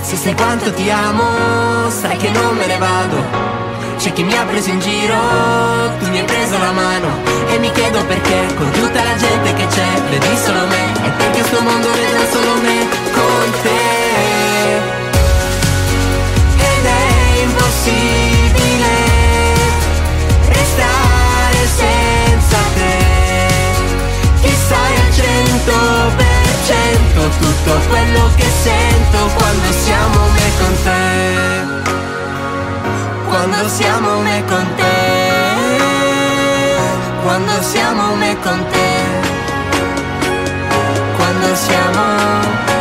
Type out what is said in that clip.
Se sai quanto ti amo, sai che non me ne vado. C'è chi mi ha preso in giro, tu mi hai preso la mano. E mi chiedo perché, con tutta la gente che c'è, vedi solo me. E perché sto mondo vede solo me con te. Ed è impossibile restare senza te. Che sai al 100% tutto quello che sento quando siamo me con te. Quando siamo me con te. Quando siamo me con te. Quando siamo